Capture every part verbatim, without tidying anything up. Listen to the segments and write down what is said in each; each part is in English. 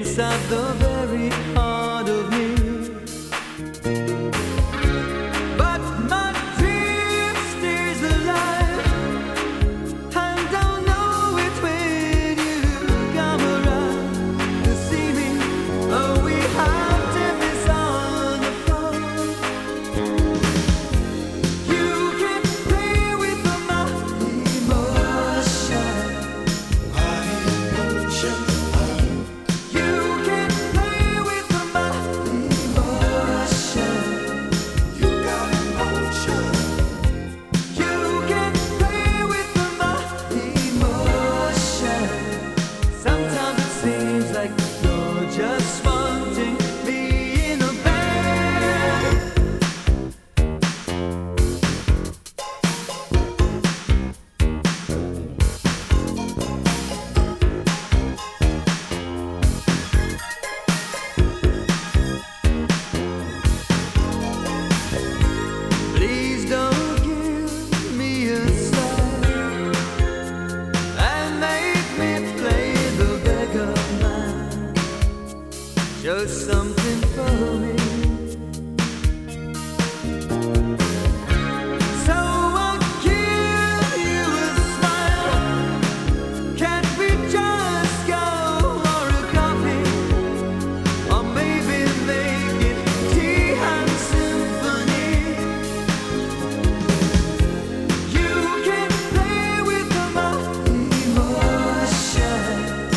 inside the very heart of me. But my dream stays alive, and I'll know it when you come around to see me. Oh, we have tempest on the floor. You can play with my emotion. You can play with my emotion. You got emotion. You can play with my emotion. Sometimes it seems like you're just wanting me in a bed. Please don't give me a sign and make me play the beggar man. Just something for me. So I'll give you a smile. Can't we just go for a coffee? Or maybe make it tea and symphony. You can play with my emotion.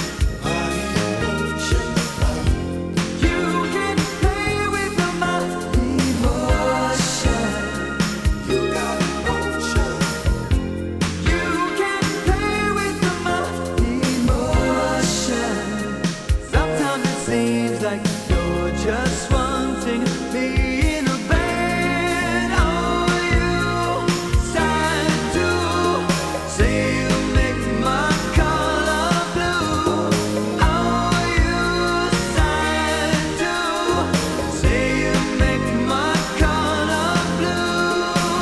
You can play with my emotion. You got emotion. You can play with my emotion. Sometimes it seems like you're just wanting me in a bed. Oh, you sigh too. Say you make my color blue. Oh, you sigh too. Say you make my color blue.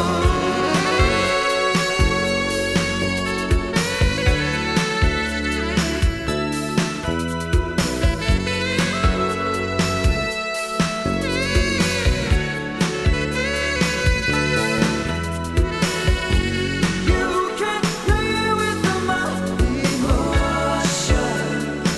You can play with my emotion.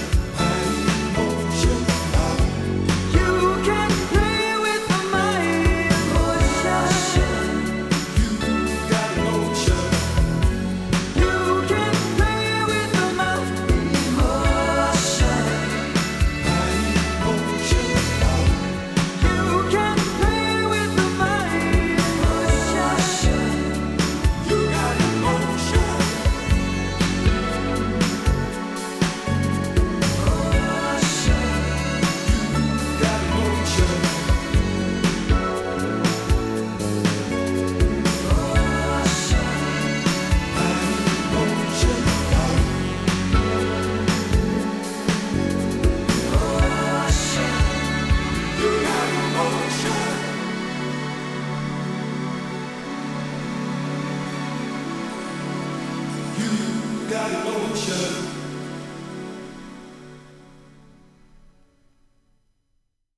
You can play with my emotion. You got emotion. You can play with my emotion. You can play with my emotion. You got emotion. You got emotion.